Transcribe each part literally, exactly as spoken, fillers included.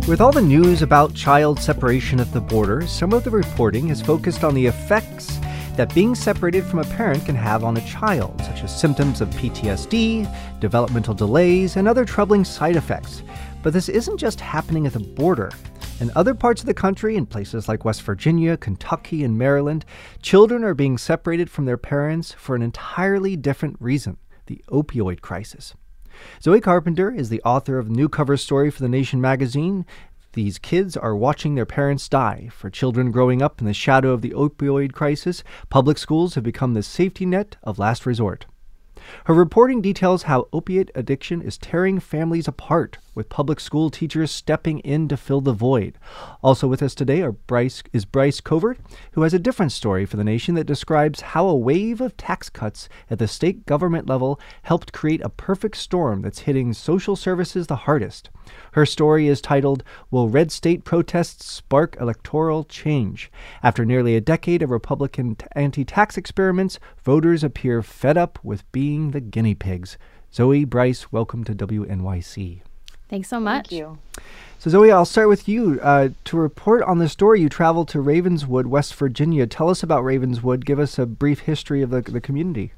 With all the news about child separation at the border, some of the reporting has focused on the effects that being separated from a parent can have on a child, such as symptoms of P T S D, developmental delays, and other troubling side effects. But this isn't just happening at the border. In other parts of the country, in places like West Virginia, Kentucky, and Maryland, children are being separated from their parents for an entirely different reason: the opioid crisis. Zoe Carpenter is the author of a new cover story for The Nation magazine. These kids are watching their parents die. For children growing up in the shadow of the opioid crisis, public schools have become the safety net of last resort. Her reporting details how opiate addiction is tearing families apart, with public school teachers stepping in to fill the void. Also with us today are Bryce, is Bryce Covert, who has a different story for The Nation that describes how a wave of tax cuts at the state government level helped create a perfect storm that's hitting social services the hardest. Her story is titled, "Will Red State Protests Spark Electoral Change?" After nearly a decade of Republican t- anti-tax experiments, voters appear fed up with being the guinea pigs. Zoe, Bryce, welcome to W N Y C. Thanks so much. Thank you. So Zoe, I'll start with you. Uh, to report on this story, you traveled to Ravenswood, West Virginia. Tell us about Ravenswood. Give us a brief history of the, the community.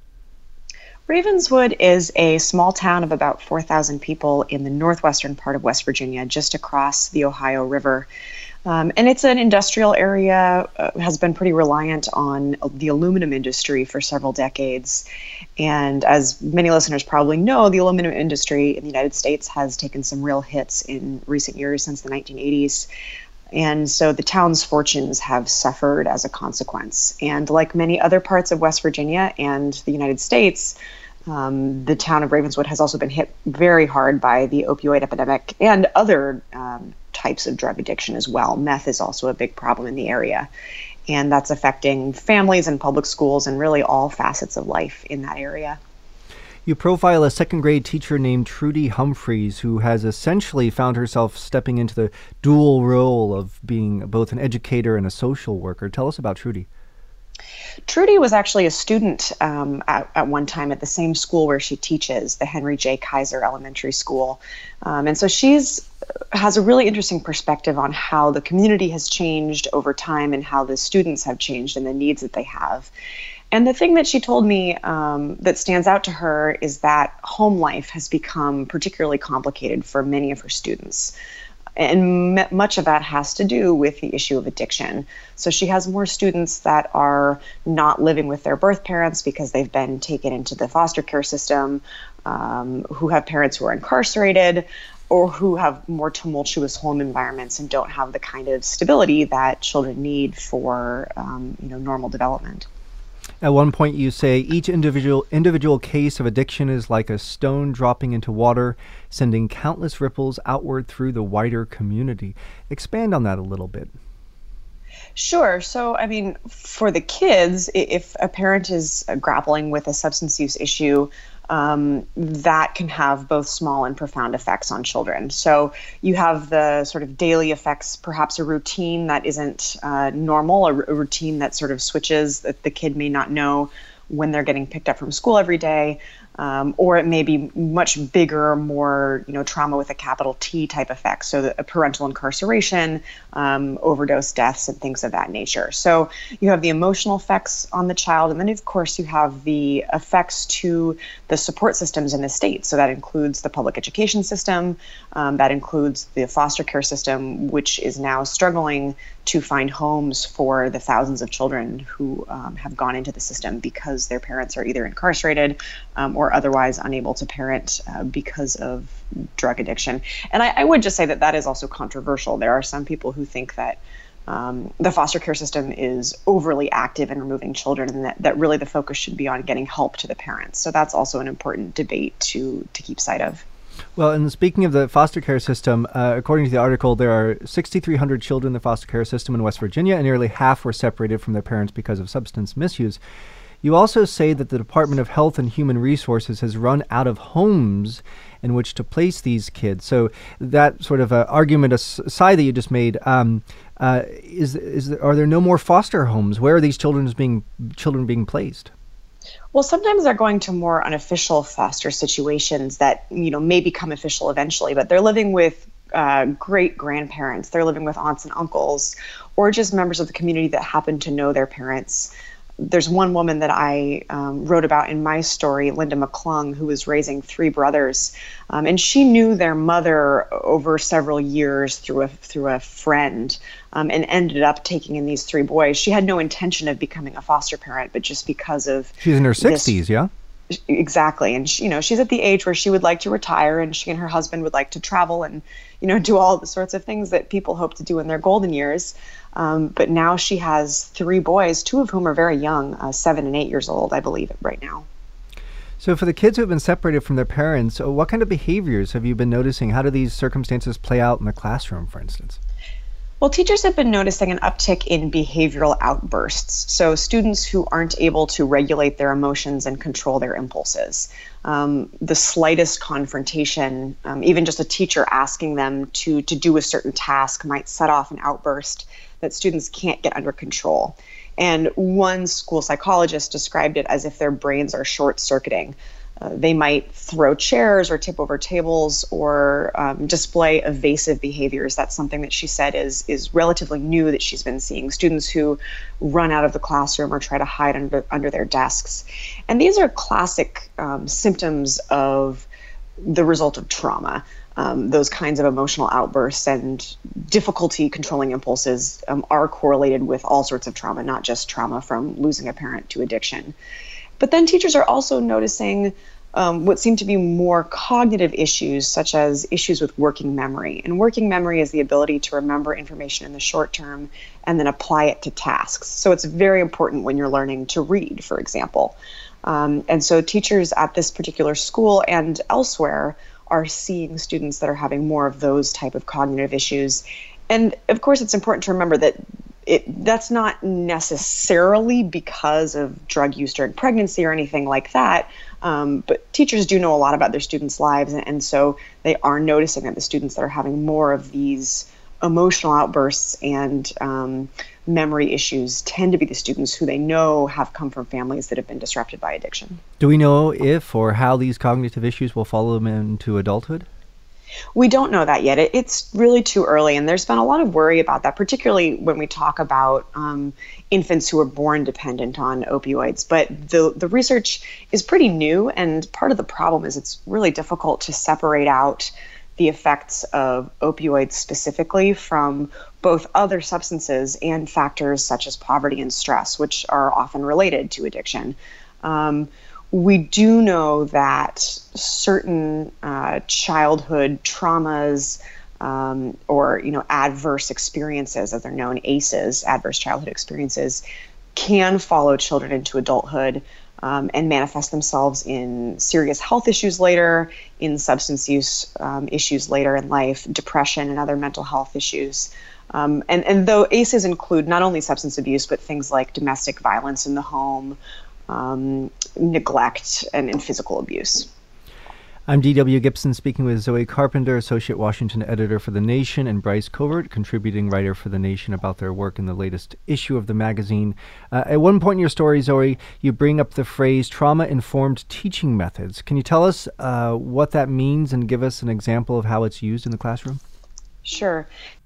Ravenswood is a small town of about four thousand people in the northwestern part of West Virginia, just across the Ohio River. Um, and it's an industrial area, uh, has been pretty reliant on the aluminum industry for several decades. And as many listeners probably know, the aluminum industry in the United States has taken some real hits in recent years since the nineteen eighties. And so the town's fortunes have suffered as a consequence. And like many other parts of West Virginia and the United States, um, the town of Ravenswood has also been hit very hard by the opioid epidemic and other um, types of drug addiction as well. Meth is also a big problem in the area. And that's affecting families and public schools and really all facets of life in that area. You profile a second grade teacher named Trudy Humphreys, who has essentially found herself stepping into the dual role of being both an educator and a social worker. Tell us about Trudy. Trudy was actually a student um, at, at one time at the same school where she teaches, the Henry J. Kaiser Elementary School. Um, and so she's has a really interesting perspective on how the community has changed over time and how the students have changed and the needs that they have. And the thing that she told me um, that stands out to her is that home life has become particularly complicated for many of her students. And m- much of that has to do with the issue of addiction. So she has more students that are not living with their birth parents because they've been taken into the foster care system, um, who have parents who are incarcerated, or who have more tumultuous home environments and don't have the kind of stability that children need for um, you know, normal development. At one point you say each individual individual case of addiction is like a stone dropping into water, sending countless ripples outward through the wider community. Expand on that a little bit. Sure. So, I mean, for the kids, if a parent is grappling with a substance use issue, um, that can have both small and profound effects on children. So you have the sort of daily effects, perhaps a routine that isn't uh, normal, a, r- a routine that sort of switches, that the kid may not know when they're getting picked up from school every day. Um, or it may be much bigger, more, you know, trauma with a capital T type effect. So the, parental incarceration, um, overdose deaths, and things of that nature. So you have the emotional effects on the child. And then, of course, you have the effects to the support systems in the state. So that includes the public education system. Um, that includes the foster care system, which is now struggling to find homes for the thousands of children who um, have gone into the system because their parents are either incarcerated um, or otherwise unable to parent uh, because of drug addiction. And I, I would just say that that is also controversial. There are some people who think that um, the foster care system is overly active in removing children, and that, that really the focus should be on getting help to the parents. So that's also an important debate to to keep sight of. Well, and speaking of the foster care system, uh, according to the article, there are six thousand three hundred children in the foster care system in West Virginia, and nearly half were separated from their parents because of substance misuse. You also say that the Department of Health and Human Resources has run out of homes in which to place these kids. So that sort of uh, argument aside that you just made, um, uh, is is are there no more foster homes? Where are these children being children being placed? Well, sometimes they're going to more unofficial foster situations that, you know, may become official eventually, but they're living with uh, great grandparents. They're living with aunts and uncles, or just members of the community that happen to know their parents. There's one woman that I um, wrote about in my story, Linda McClung, who was raising three brothers, um, and she knew their mother over several years through a through a friend, um, and ended up taking in these three boys. She had no intention of becoming a foster parent, but just because of she's in her sixties, yeah. Exactly. And she, you know, she's at the age where she would like to retire, and she and her husband would like to travel and, you know, do all the sorts of things that people hope to do in their golden years. Um, but now she has three boys, two of whom are very young, uh, seven and eight years old, I believe, right now. So for the kids who have been separated from their parents, what kind of behaviors have you been noticing? How do these circumstances play out in the classroom, for instance? Well, teachers have been noticing an uptick in behavioral outbursts. So students who aren't able to regulate their emotions and control their impulses. Um, the slightest confrontation, um, even just a teacher asking them to, to do a certain task, might set off an outburst that students can't get under control. And one school psychologist described it as if their brains are short-circuiting. Uh, they might throw chairs or tip over tables or um, display evasive behaviors. That's something that she said is is relatively new that she's been seeing. Students who run out of the classroom or try to hide under under their desks. And these are classic um, symptoms of the result of trauma. Um, those kinds of emotional outbursts and difficulty controlling impulses um, are correlated with all sorts of trauma, not just trauma from losing a parent to addiction. But then teachers are also noticing um, what seem to be more cognitive issues, such as issues with working memory. And working memory is the ability to remember information in the short term and then apply it to tasks. So it's very important when you're learning to read, for example. Um, and so teachers at this particular school and elsewhere are seeing students that are having more of those type of cognitive issues. And of course, it's important to remember that It, that's not necessarily because of drug use during pregnancy or anything like that, um, but teachers do know a lot about their students' lives, and, and so they are noticing that the students that are having more of these emotional outbursts and um, memory issues tend to be the students who they know have come from families that have been disrupted by addiction. Do we know if or how these cognitive issues will follow them into adulthood? We don't know that yet. It, it's really too early, and there's been a lot of worry about that, particularly when we talk about um, infants who are born dependent on opioids. But the, the research is pretty new, and part of the problem is it's really difficult to separate out the effects of opioids specifically from both other substances and factors such as poverty and stress, which are often related to addiction. Um, We do know that certain uh, childhood traumas um, or, you know, adverse experiences, as they're known, A C Es, adverse childhood experiences, can follow children into adulthood um, and manifest themselves in serious health issues later, in substance use um, issues later in life, depression and other mental health issues. Um, and, and though A C Es include not only substance abuse, but things like domestic violence in the home, Um, neglect, and, and physical abuse. I'm D W Gibson, speaking with Zoe Carpenter, Associate Washington Editor for The Nation, and Bryce Covert, contributing writer for The Nation, about their work in the latest issue of the magazine. Uh, at one point in your story, Zoe, you bring up the phrase trauma-informed teaching methods. Can you tell us uh, what that means and give us an example of how it's used in the classroom? Sure.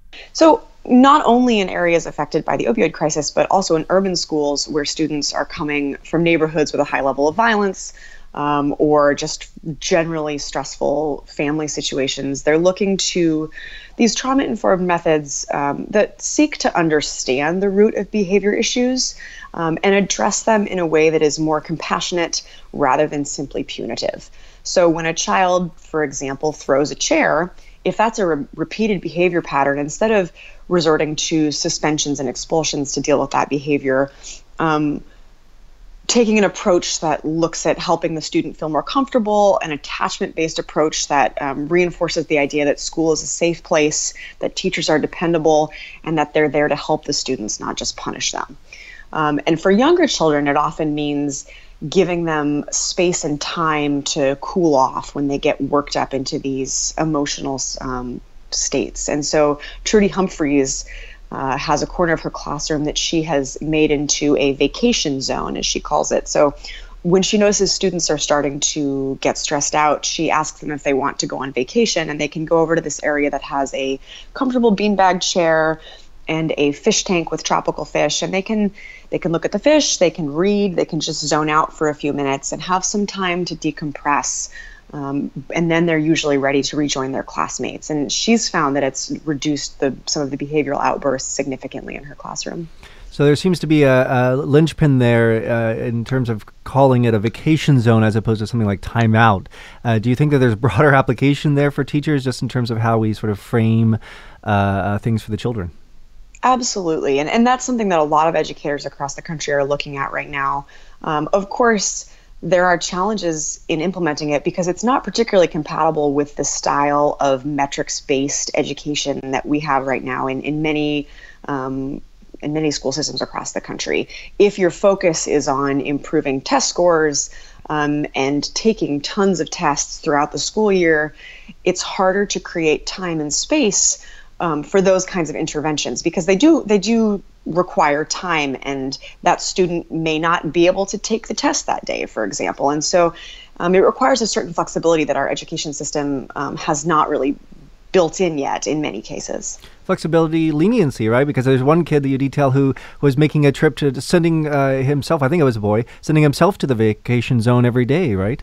So not only in areas affected by the opioid crisis, but also in urban schools where students are coming from neighborhoods with a high level of violence um, or just generally stressful family situations, they're looking to these trauma-informed methods um, that seek to understand the root of behavior issues um, and address them in a way that is more compassionate rather than simply punitive. So when a child, for example, throws a chair, if that's a re- repeated behavior pattern, instead of resorting to suspensions and expulsions to deal with that behavior, um, taking an approach that looks at helping the student feel more comfortable, an attachment-based approach that um, reinforces the idea that school is a safe place, that teachers are dependable, and that they're there to help the students, not just punish them. Um, and for younger children, it often means giving them space and time to cool off when they get worked up into these emotional um, states. And so Trudy Humphreys uh, has a corner of her classroom that she has made into a vacation zone, as she calls it. So when she notices students are starting to get stressed out, she asks them if they want to go on vacation, and they can go over to this area that has a comfortable beanbag chair and a fish tank with tropical fish, and they can they can look at the fish, they can read, they can just zone out for a few minutes and have some time to decompress. Um, and then they're usually ready to rejoin their classmates. And she's found that it's reduced the some of the behavioral outbursts significantly in her classroom. So there seems to be a, a linchpin there uh, in terms of calling it a vacation zone as opposed to something like timeout. Uh, do you think that there's broader application there for teachers just in terms of how we sort of frame uh, uh, things for the children? Absolutely. And, and that's something that a lot of educators across the country are looking at right now. Um, of course, there are challenges in implementing it because it's not particularly compatible with the style of metrics-based education that we have right now in, in many um, in many school systems across the country. If your focus is on improving test scores um, and taking tons of tests throughout the school year, it's harder to create time and space um, for those kinds of interventions because they do they do require time, and that student may not be able to take the test that day, for example. And so um, it requires a certain flexibility that our education system um, has not really built in yet in many cases. Flexibility, leniency, right? Because there's one kid that you detail who was making a trip to sending uh, himself, I think it was a boy, sending himself to the vacation zone every day, right?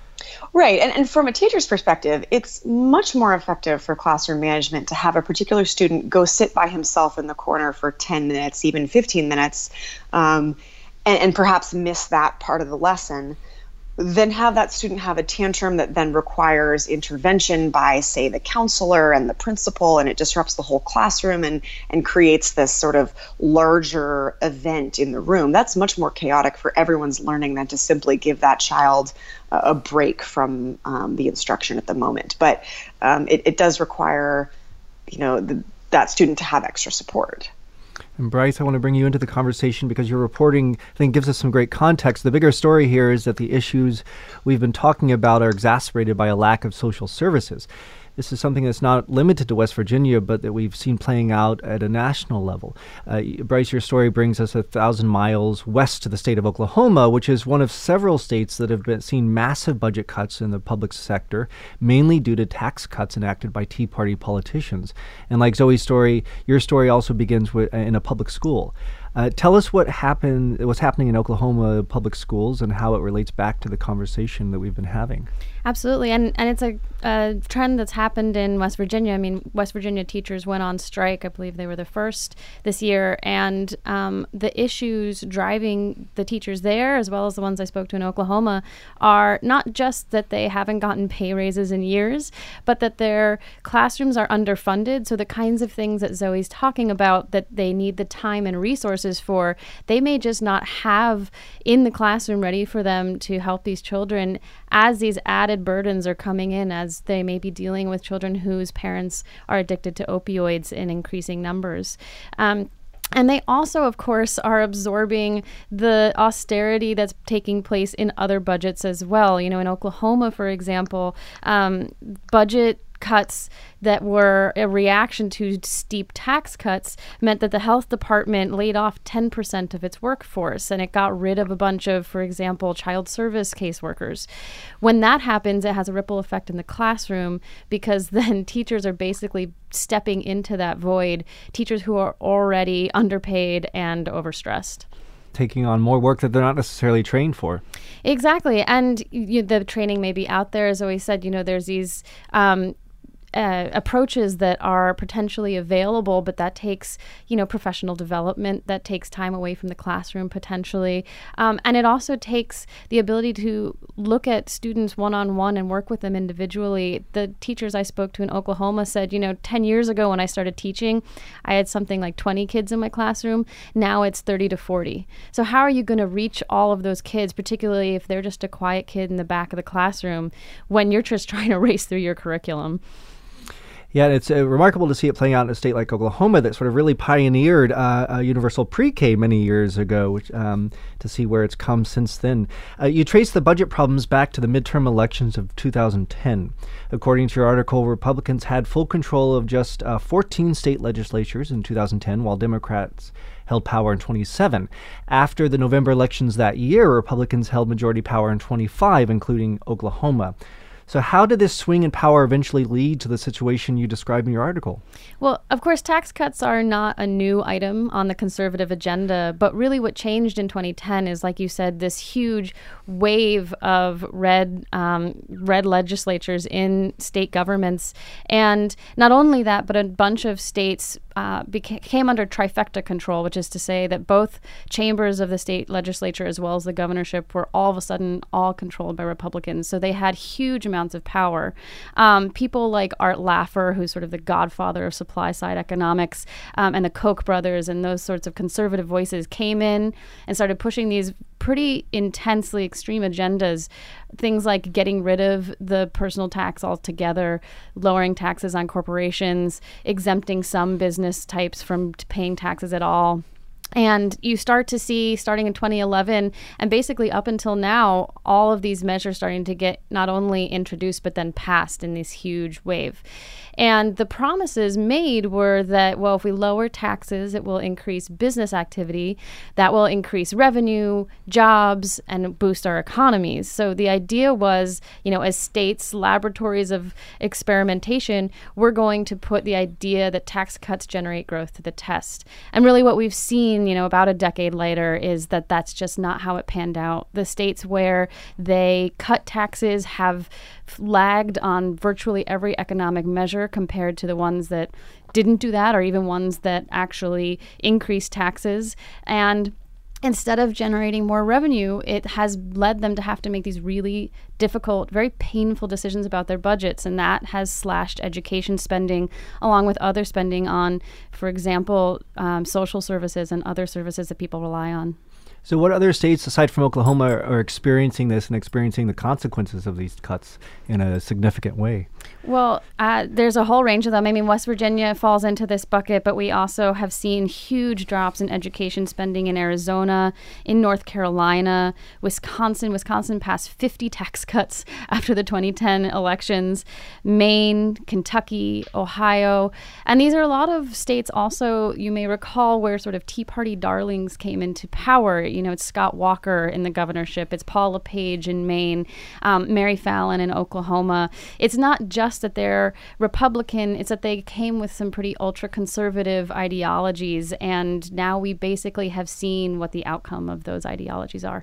Right. And, and from a teacher's perspective, it's much more effective for classroom management to have a particular student go sit by himself in the corner for ten minutes, even fifteen minutes, um, and, and perhaps miss that part of the lesson, then have that student have a tantrum that then requires intervention by, say, the counselor and the principal, and it disrupts the whole classroom and, and creates this sort of larger event in the room. That's much more chaotic for everyone's learning than to simply give that child a break from um, the instruction at the moment. But um, it, it does require, you know, the, that student to have extra support. And Bryce, I want to bring you into the conversation because your reporting, I think, gives us some great context. The bigger story here is that the issues we've been talking about are exacerbated by a lack of social services. This is something that's not limited to West Virginia, but that we've seen playing out at a national level. Uh, Bryce, your story brings us a thousand miles west to the state of Oklahoma, which is one of several states that have been seen massive budget cuts in the public sector, mainly due to tax cuts enacted by Tea Party politicians. And like Zoe's story, your story also begins with, in a public school. Uh, tell us what happened, what's happening in Oklahoma public schools and how it relates back to the conversation that we've been having. Absolutely. And and it's a, a trend that's happened in West Virginia. I mean, West Virginia teachers went on strike. I believe they were the first this year. And um, the issues driving the teachers there, as well as the ones I spoke to in Oklahoma, are not just that they haven't gotten pay raises in years, but that their classrooms are underfunded. So the kinds of things that Zoe's talking about that they need the time and resources for, they may just not have in the classroom ready for them to help these children as these added burdens are coming in, as they may be dealing with children whose parents are addicted to opioids in increasing numbers. Um, And they also, of course, are absorbing the austerity that's taking place in other budgets as well. You know, in Oklahoma, for example, um, budget cuts that were a reaction to steep tax cuts meant that the health department laid off ten percent of its workforce, and it got rid of a bunch of, for example, child service caseworkers. When that happens, it has a ripple effect in the classroom because then teachers are basically stepping into that void, teachers who are already underpaid and overstressed. Taking on more work that they're not necessarily trained for. Exactly. And you, the training may be out there. As always said, you know, there's these um, Uh, approaches that are potentially available, but that takes, you know, professional development, that takes time away from the classroom potentially. Um, and it also takes the ability to look at students one-on-one and work with them individually. The teachers I spoke to in Oklahoma said, you know, ten years ago when I started teaching, I had something like twenty kids in my classroom. Now it's thirty to forty. So how are you going to reach all of those kids, particularly if they're just a quiet kid in the back of the classroom, when you're just trying to race through your curriculum? Yeah, and it's uh, remarkable to see it playing out in a state like Oklahoma that sort of really pioneered uh, a universal pre-K many years ago, which, um, to see where it's come since then. Uh, you trace the budget problems back to the midterm elections of two thousand ten. According to your article, Republicans had full control of just uh, fourteen state legislatures in two thousand ten, while Democrats held power in twenty-seven. After the November elections that year, Republicans held majority power in twenty-five, including Oklahoma. So how did this swing in power eventually lead to the situation you describe in your article? Well, of course, tax cuts are not a new item on the conservative agenda, but really what changed in twenty ten is, like you said, this huge wave of red um, red legislatures in state governments. And not only that, but a bunch of states uh, beca- came under trifecta control, which is to say that both chambers of the state legislature as well as the governorship were all of a sudden all controlled by Republicans. So they had huge amounts of power. Um, people like Art Laffer, who's sort of the godfather of supply side economics, um, and the Koch brothers and those sorts of conservative voices came in and started pushing these pretty intensely extreme agendas, things like getting rid of the personal tax altogether, lowering taxes on corporations, exempting some business types from t- paying taxes at all. And you start to see, starting in twenty eleven, and basically up until now, all of these measures starting to get not only introduced, but then passed in this huge wave. And the promises made were that, well, if we lower taxes, it will increase business activity, that will increase revenue, jobs, and boost our economies. So the idea was, you know, as states, laboratories of experimentation, we're going to put the idea that tax cuts generate growth to the test. And really what we've seen, you know, about a decade later is that that's just not how it panned out. The states where they cut taxes have lagged on virtually every economic measure compared to the ones that didn't do that, or even ones that actually increased taxes. And instead of generating more revenue, it has led them to have to make these really difficult, very painful decisions about their budgets. And that has slashed education spending, along with other spending on, for example, um, social services and other services that people rely on. So what other states, aside from Oklahoma, are, are experiencing this and experiencing the consequences of these cuts in a significant way? Well, uh, there's a whole range of them. I mean, West Virginia falls into this bucket, but we also have seen huge drops in education spending in Arizona, in North Carolina, Wisconsin. Wisconsin passed fifty tax cuts after the twenty ten elections, Maine, Kentucky, Ohio. And these are a lot of states also, you may recall, where sort of Tea Party darlings came into power. You know, it's Scott Walker in the governorship. It's Paul LePage in Maine, um, Mary Fallin in Oklahoma. It's not just that they're Republican, it's that they came with some pretty ultra-conservative ideologies, and now we basically have seen what the outcome of those ideologies are.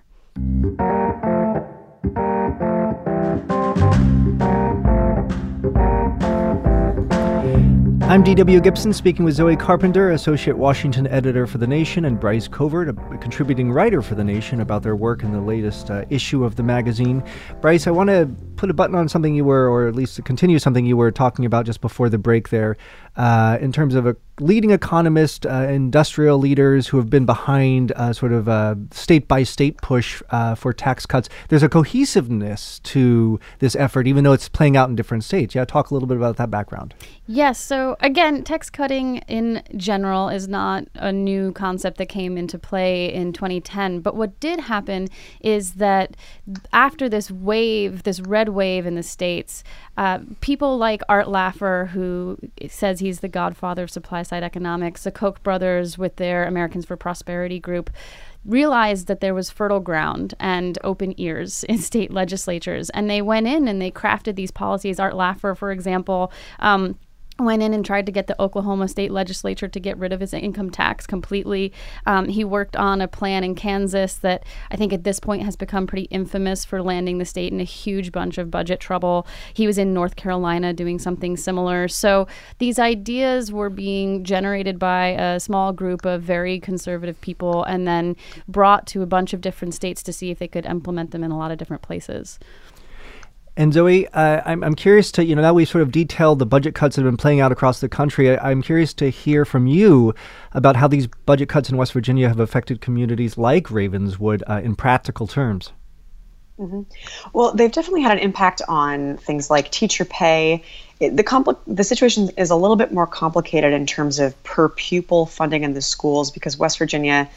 I'm D W Gibson, speaking with Zoe Carpenter, Associate Washington Editor for The Nation, and Bryce Covert, a contributing writer for The Nation, about their work in the latest uh, issue of the magazine. Bryce, I want to put a button on something you were, or at least continue something you were talking about just before the break there, uh, in terms of a leading economist, uh, industrial leaders who have been behind uh, sort of a state-by-state push uh, for tax cuts. There's a cohesiveness to this effort, even though it's playing out in different states. Yeah, talk a little bit about that background. Yes. So again, tax cutting in general is not a new concept that came into play in twenty ten. But what did happen is that after this wave, this red wave in the states, uh, people like Art Laffer, who says he's the godfather of supply side economics, the Koch brothers with their Americans for Prosperity group, realized that there was fertile ground and open ears in state legislatures. And they went in and they crafted these policies. Art Laffer, for example, um, went in and tried to get the Oklahoma state legislature to get rid of his income tax completely. Um, he worked on a plan in Kansas that I think at this point has become pretty infamous for landing the state in a huge bunch of budget trouble. He was in North Carolina doing something similar. So these ideas were being generated by a small group of very conservative people and then brought to a bunch of different states to see if they could implement them in a lot of different places. And Zoe, uh, I'm, I'm curious to, you know, now we've sort of detailed the budget cuts that have been playing out across the country. I, I'm curious to hear from you about how these budget cuts in West Virginia have affected communities like Ravenswood uh, in practical terms. Mm-hmm. Well, they've definitely had an impact on things like teacher pay. It, the compli- the situation is a little bit more complicated in terms of per pupil funding in the schools because West Virginia,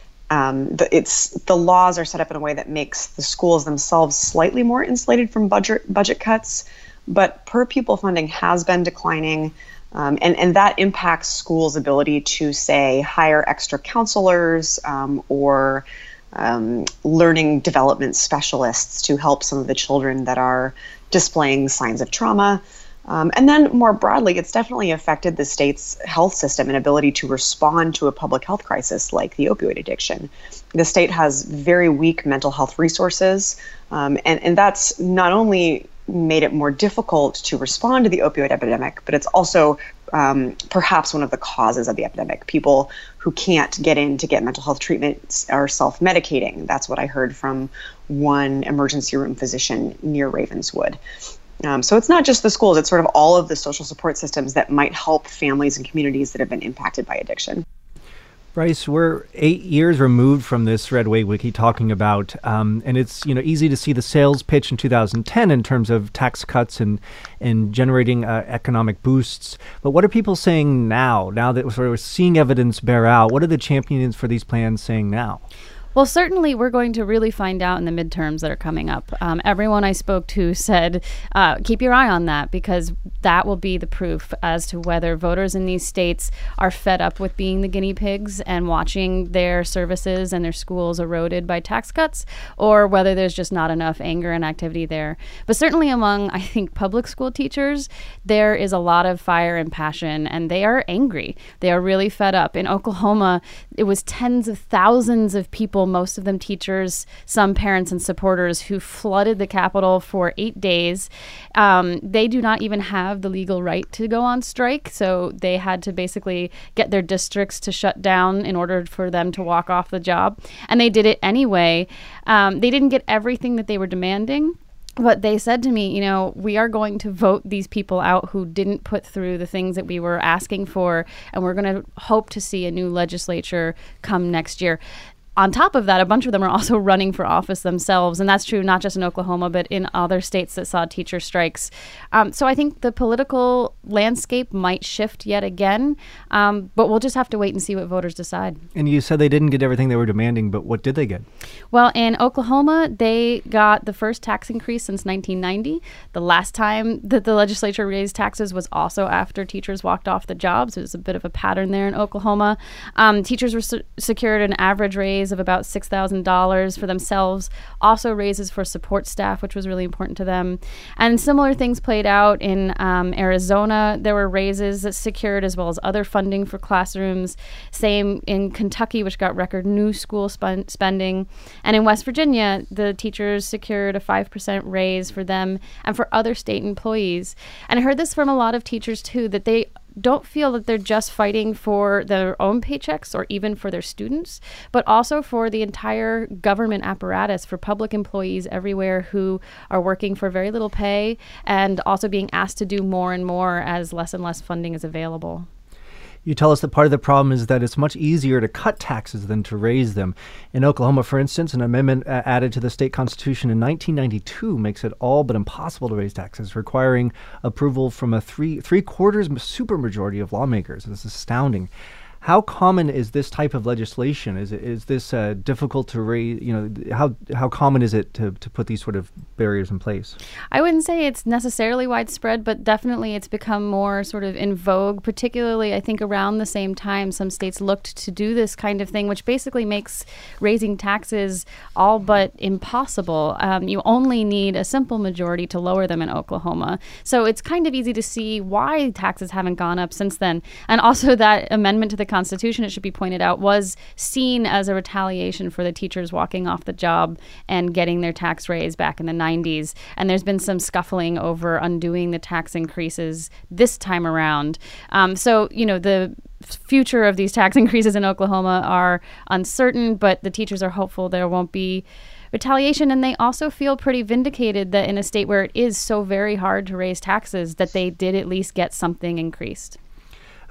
um, the, it's the laws are set up in a way that makes the schools themselves slightly more insulated from budget budget cuts. But per pupil funding has been declining, um, and and that impacts schools' ability to, say, hire extra counselors um, or Um, learning development specialists to help some of the children that are displaying signs of trauma. Um, and then more broadly, it's definitely affected the state's health system and ability to respond to a public health crisis like the opioid addiction. The state has very weak mental health resources, um, and, and that's not only made it more difficult to respond to the opioid epidemic, but it's also um, perhaps one of the causes of the epidemic. People who can't get in to get mental health treatment are self-medicating. That's what I heard from one emergency room physician near Ravenswood. Um, so it's not just the schools, it's sort of all of the social support systems that might help families and communities that have been impacted by addiction. Bryce, we're eight years removed from this Red Wave Wiki talking about, um, and it's you know easy to see the sales pitch in two thousand ten in terms of tax cuts and and generating uh, economic boosts. But what are people saying now? Now that we're sort of seeing evidence bear out, what are the champions for these plans saying now? Well, certainly we're going to really find out in the midterms that are coming up. Um, everyone I spoke to said, uh, keep your eye on that, because that will be the proof as to whether voters in these states are fed up with being the guinea pigs and watching their services and their schools eroded by tax cuts, or whether there's just not enough anger and activity there. But certainly among, I think, public school teachers, there is a lot of fire and passion, and they are angry. They are really fed up. In Oklahoma, it was tens of thousands of people, most of them teachers, some parents and supporters, who flooded the Capitol for eight days. Um, they do not even have the legal right to go on strike, so they had to basically get their districts to shut down in order for them to walk off the job. And they did it anyway. Um, they didn't get everything that they were demanding. But they said to me, you know, we are going to vote these people out who didn't put through the things that we were asking for, and we're going to hope to see a new legislature come next year. On top of that, a bunch of them are also running for office themselves, and that's true not just in Oklahoma, but in other states that saw teacher strikes. Um, so I think the political landscape might shift yet again, um, but we'll just have to wait and see what voters decide. And you said they didn't get everything they were demanding, but what did they get? Well, in Oklahoma, they got the first tax increase since nineteen ninety. The last time that the legislature raised taxes was also after teachers walked off the job, so there's a bit of a pattern there in Oklahoma. Um, teachers were su- secured an average raise of about six thousand dollars for themselves, also raises for support staff, which was really important to them. And similar things played out in um, Arizona. There were raises that secured, as well as other funding for classrooms. Same in Kentucky, which got record new school spend- spending. And in West Virginia, the teachers secured a five percent raise for them and for other state employees. And I heard this from a lot of teachers, too, that they don't feel that they're just fighting for their own paychecks or even for their students, but also for the entire government apparatus, for public employees everywhere who are working for very little pay and also being asked to do more and more as less and less funding is available. You tell us that part of the problem is that it's much easier to cut taxes than to raise them. In Oklahoma, for instance, an amendment uh, added to the state constitution in nineteen ninety-two makes it all but impossible to raise taxes, requiring approval from a three three quarters supermajority of lawmakers. This is astounding. How common is this type of legislation? Is it, is this uh, difficult to raise? You know, how how common is it to, to put these sort of barriers in place? I wouldn't say it's necessarily widespread, but definitely it's become more sort of in vogue, particularly I think around the same time some states looked to do this kind of thing, which basically makes raising taxes all but impossible. Um, you only need a simple majority to lower them in Oklahoma. So it's kind of easy to see why taxes haven't gone up since then. And also that amendment to the Constitution, it should be pointed out, was seen as a retaliation for the teachers walking off the job and getting their tax raise back in the nineties. And there's been some scuffling over undoing the tax increases this time around. Um, so, you know, the future of these tax increases in Oklahoma are uncertain, but the teachers are hopeful there won't be retaliation. And they also feel pretty vindicated that in a state where it is so very hard to raise taxes, that they did at least get something increased.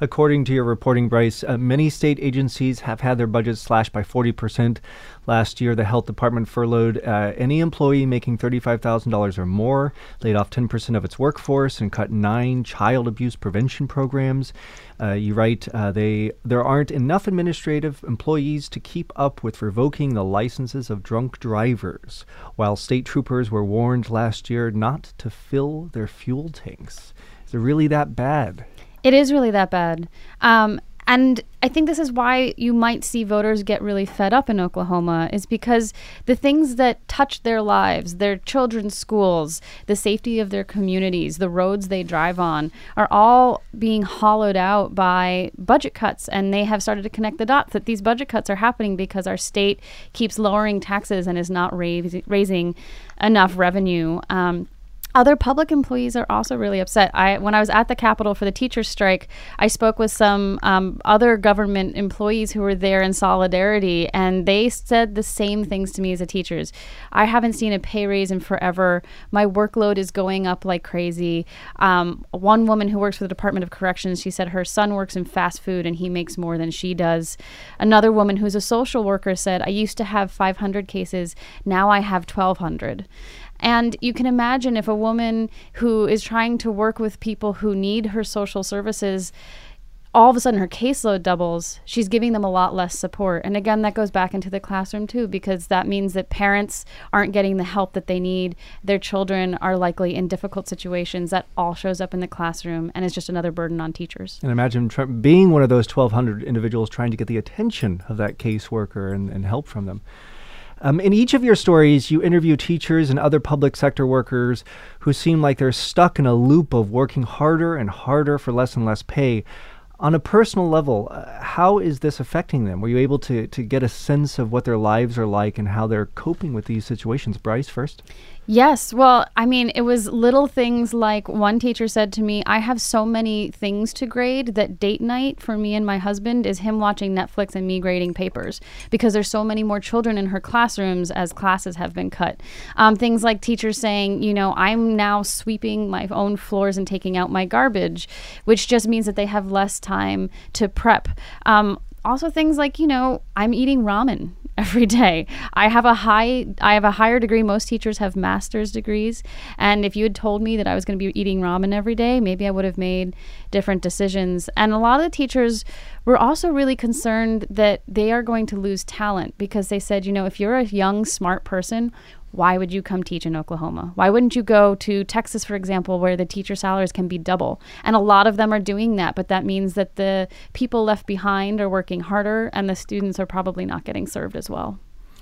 According to your reporting, Bryce, uh, many state agencies have had their budgets slashed by forty percent. Last year, the health department furloughed uh, any employee making thirty-five thousand dollars or more, laid off ten percent of its workforce, and cut nine child abuse prevention programs. Uh, you write, uh, they there aren't enough administrative employees to keep up with revoking the licenses of drunk drivers, while state troopers were warned last year not to fill their fuel tanks. Is it really that bad? It is really that bad. Um, and I think this is why you might see voters get really fed up in Oklahoma, is because the things that touch their lives, their children's schools, the safety of their communities, the roads they drive on, are all being hollowed out by budget cuts. And they have started to connect the dots that these budget cuts are happening because our state keeps lowering taxes and is not raise, raising enough revenue. Um, Other public employees are also really upset. I, when I was at the Capitol for the teachers' strike, I spoke with some um, other government employees who were there in solidarity, and they said the same things to me as the teachers. I haven't seen a pay raise in forever. My workload is going up like crazy. Um, one woman who works for the Department of Corrections, she said her son works in fast food and he makes more than she does. Another woman who's a social worker said, I used to have five hundred cases. Now I have twelve hundred. And you can imagine if a woman who is trying to work with people who need her social services, all of a sudden her caseload doubles, she's giving them a lot less support. And again, that goes back into the classroom too, because that means that parents aren't getting the help that they need. Their children are likely in difficult situations. That all shows up in the classroom and is just another burden on teachers. And imagine tr- being one of those twelve hundred individuals trying to get the attention of that caseworker and, and help from them. Um, in each of your stories, you interview teachers and other public sector workers who seem like they're stuck in a loop of working harder and harder for less and less pay. On a personal level, uh, how is this affecting them? Were you able to, to get a sense of what their lives are like and how they're coping with these situations? Bryce, first. Yes. Well, I mean, it was little things like one teacher said to me, I have so many things to grade that date night for me and my husband is him watching Netflix and me grading papers because there's so many more children in her classrooms as classes have been cut. Um, things like teachers saying, you know, I'm now sweeping my own floors and taking out my garbage, which just means that they have less time to prep. Um, also things like, you know, I'm eating ramen every day. I have a high, I have a higher degree. Most teachers have master's degrees. And if you had told me that I was going to be eating ramen every day, maybe I would have made different decisions. And a lot of the teachers were also really concerned that they are going to lose talent because they said, you know, if you're a young, smart person, why would you come teach in Oklahoma? Why wouldn't you go to Texas, for example, where the teacher salaries can be double? And a lot of them are doing that, but that means that the people left behind are working harder and the students are probably not getting served as well.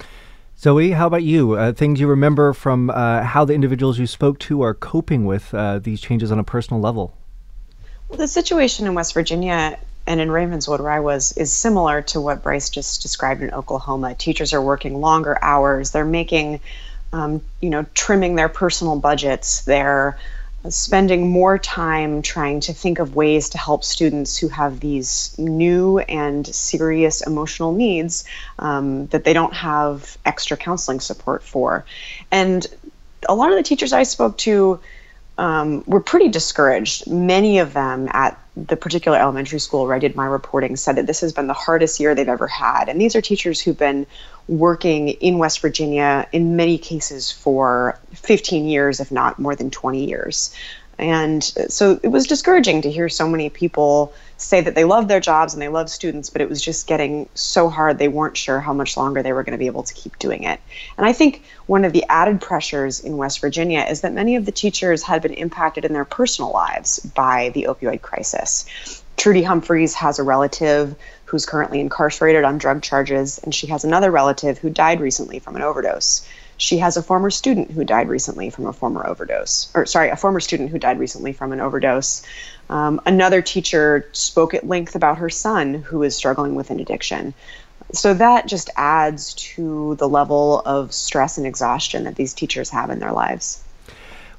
Zoe, how about you? Uh, things you remember from uh, how the individuals you spoke to are coping with uh, these changes on a personal level? Well, the situation in West Virginia and in Ravenswood, where I was, is similar to what Bryce just described in Oklahoma. Teachers are working longer hours. They're making Um, you know, trimming their personal budgets. They're spending more time trying to think of ways to help students who have these new and serious emotional needs um, that they don't have extra counseling support for. And a lot of the teachers I spoke to um, were pretty discouraged. Many of them at the particular elementary school where I did my reporting said that this has been the hardest year they've ever had. And these are teachers who've been working in West Virginia in many cases for fifteen years, if not more than twenty years. And so it was discouraging to hear so many people say that they love their jobs and they love students, but it was just getting so hard they weren't sure how much longer they were going to be able to keep doing it. And I think one of the added pressures in West Virginia is that many of the teachers had been impacted in their personal lives by the opioid crisis. Trudy Humphreys has a relative who's currently incarcerated on drug charges, and she has another relative who died recently from an overdose. She has a former student who died recently from a former overdose, or sorry, a former student who died recently from an overdose. Um, another teacher spoke at length about her son who is struggling with an addiction. So that just adds to the level of stress and exhaustion that these teachers have in their lives.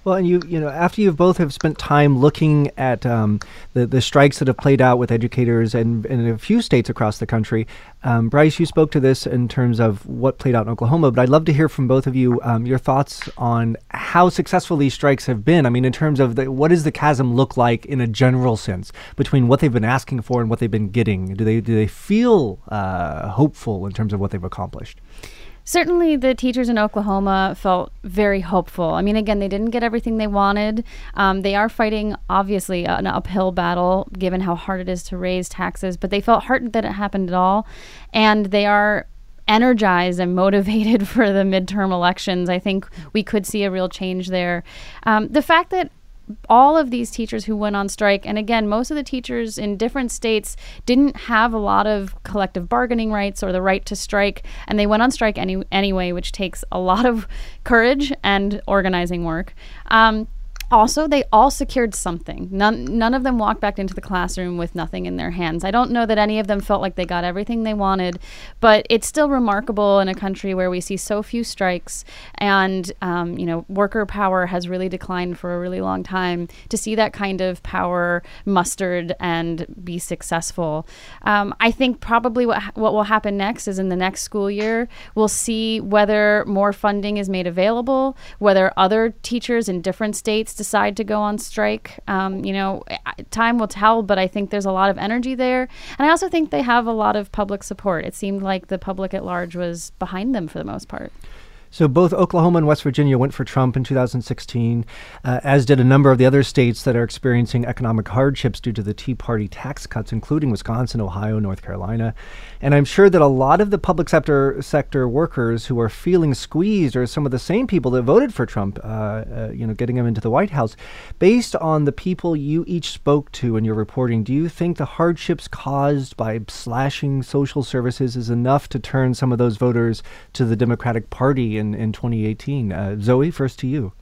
Well, and you, you know, after you both have spent time looking at um, the the strikes that have played out with educators and in a few states across the country, um, Bryce, you spoke to this in terms of what played out in Oklahoma, but I'd love to hear from both of you um, your thoughts on how successful these strikes have been. I mean, in terms of the, what does the chasm look like in a general sense between what they've been asking for and what they've been getting? Do they do they feel uh, hopeful in terms of what they've accomplished? Certainly, the teachers in Oklahoma felt very hopeful. I mean, again, they didn't get everything they wanted. Um, they are fighting, obviously, an uphill battle, given how hard it is to raise taxes, but they felt heartened that it happened at all. And they are energized and motivated for the midterm elections. I think we could see a real change there. Um, the fact that all of these teachers who went on strike, and again, most of the teachers in different states didn't have a lot of collective bargaining rights or the right to strike, and they went on strike any, anyway, which takes a lot of courage and organizing work. Um, Also, they all secured something. None, none of them walked back into the classroom with nothing in their hands. I don't know that any of them felt like they got everything they wanted, but it's still remarkable in a country where we see so few strikes and, um, you know, worker power has really declined for a really long time, to see that kind of power mustered and be successful. Um, I think probably what, what will happen next is in the next school year, we'll see whether more funding is made available, whether other teachers in different states decide to go on strike. Um, you know, time will tell, but I think there's a lot of energy there. And I also think they have a lot of public support. It seemed like the public at large was behind them for the most part. So both Oklahoma and West Virginia went for Trump in two thousand sixteen, uh, as did a number of the other states that are experiencing economic hardships due to the Tea Party tax cuts, including Wisconsin, Ohio, North Carolina. And I'm sure that a lot of the public sector sector workers who are feeling squeezed are some of the same people that voted for Trump, uh, uh, you know, getting him into the White House. Based on the people you each spoke to in your reporting, do you think the hardships caused by slashing social services is enough to turn some of those voters to the Democratic Party in, in twenty eighteen? Uh, Zoe, first to you.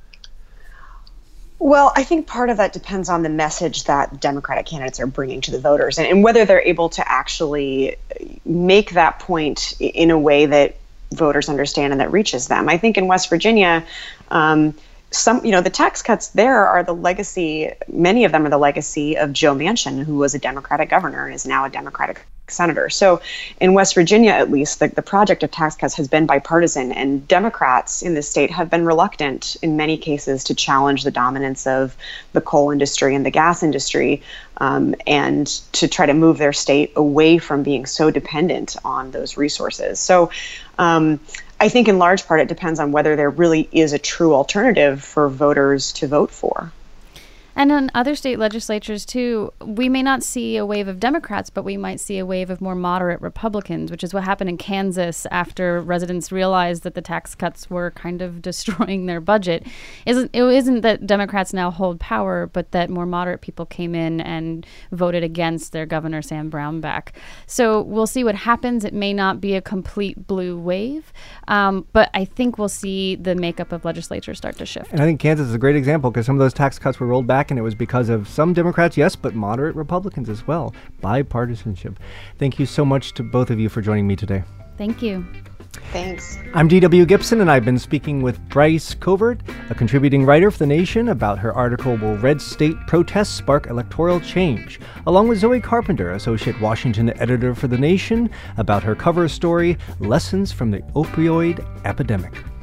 Well, I think part of that depends on the message that Democratic candidates are bringing to the voters, and, and whether they're able to actually make that point in a way that voters understand and that reaches them. I think in West Virginia, um, some, you know, the tax cuts there are the legacy, many of them are the legacy of Joe Manchin, who was a Democratic governor and is now a Democratic senator. So in West Virginia, at least, the, the project of tax cuts has been bipartisan, and Democrats in the state have been reluctant in many cases to challenge the dominance of the coal industry and the gas industry, um, and to try to move their state away from being so dependent on those resources. So um, I think in large part it depends on whether there really is a true alternative for voters to vote for. And in other state legislatures, too, we may not see a wave of Democrats, but we might see a wave of more moderate Republicans, which is what happened in Kansas after residents realized that the tax cuts were kind of destroying their budget. Isn't, it isn't that Democrats now hold power, but that more moderate people came in and voted against their governor, Sam Brownback. So we'll see what happens. It may not be a complete blue wave, um, but I think we'll see the makeup of legislatures start to shift. And I think Kansas is a great example because some of those tax cuts were rolled back, and it was because of some Democrats, yes, but moderate Republicans as well. Bipartisanship. Thank you so much to both of you for joining me today. Thank you. Thanks. I'm D W Gibson, and I've been speaking with Bryce Covert, a contributing writer for The Nation, about her article, Will Red State Protests Spark Electoral Change? Along with Zoe Carpenter, Associate Washington Editor for The Nation, about her cover story, Lessons from the Opioid Epidemic.